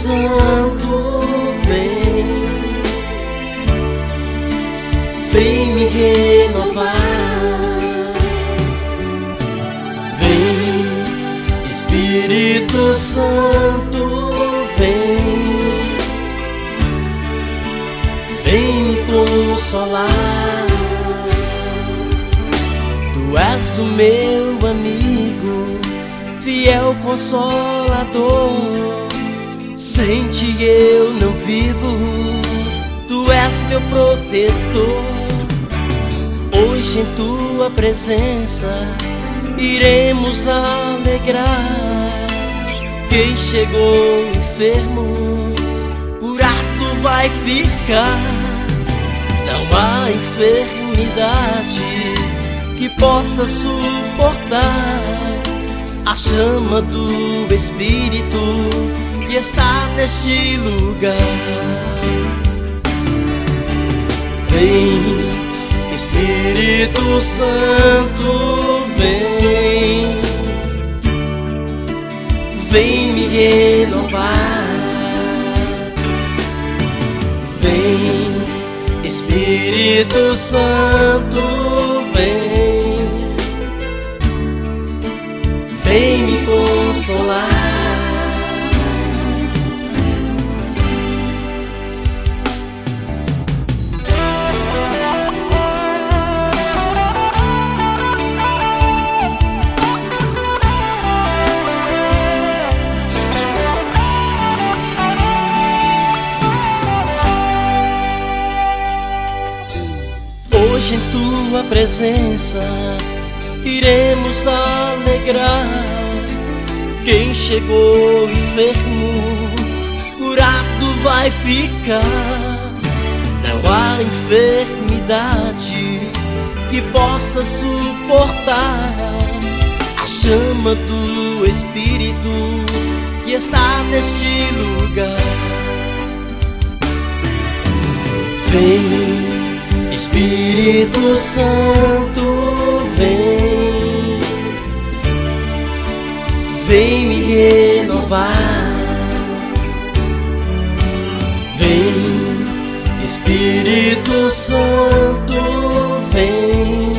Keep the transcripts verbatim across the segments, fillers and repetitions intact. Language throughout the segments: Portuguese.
Santo, vem, vem me renovar. Vem, Espírito Santo, vem, vem me consolar. Tu és o meu amigo, fiel consolador. Sem ti eu não vivo, tu és meu protetor. Hoje em tua presença iremos alegrar. Quem chegou enfermo, curado vai ficar. Não há enfermidade que possa suportar a chama do Espírito que está neste lugar. Vem, Espírito Santo, vem, vem me renovar. Vem, Espírito Santo, vem, vem me consolar. Hoje em tua presença iremos alegrar. Quem chegou enfermo, curado vai ficar. Não há enfermidade que possa suportar a chama do Espírito que está neste lugar. Vem, Espírito Santo, vem, vem me renovar. Vem, Espírito Santo, vem,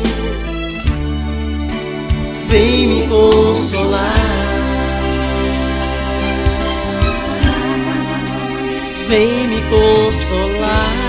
vem me consolar. Vem me consolar.